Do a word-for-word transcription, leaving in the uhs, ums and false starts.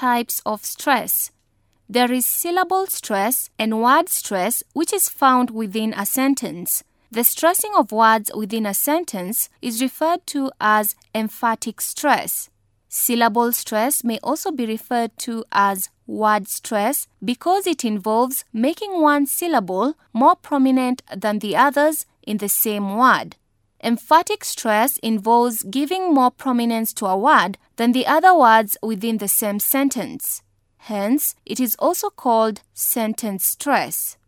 types of stress. There is syllable stress and word stress, which is found within a sentence. The stressing of words within a sentence is referred to as emphatic stress. Syllable stress may also be referred to as word stress because it involves making one syllable more prominent than the others in the same word. Emphatic stress involves giving more prominence to a word than the other words within the same sentence. Hence, it is also called sentence stress.